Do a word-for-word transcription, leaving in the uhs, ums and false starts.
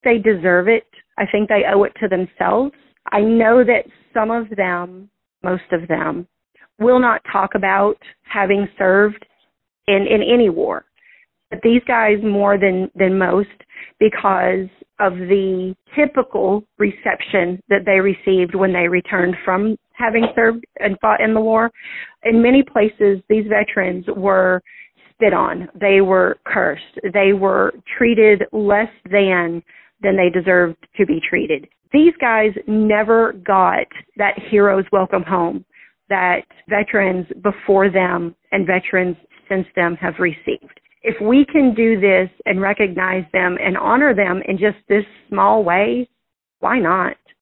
they deserve it. I think they owe it to themselves. I know that some of them, most of them, will not talk about having served in, in any war. But these guys more than, than most, because of the typical reception that they received when they returned from having served and fought in the war. In many places, these veterans were spit on. They were cursed. They were treated less than than they deserved to be treated. These guys never got that hero's welcome home that veterans before them and veterans since them have received. If we can do this and recognize them and honor them in just this small way, why not?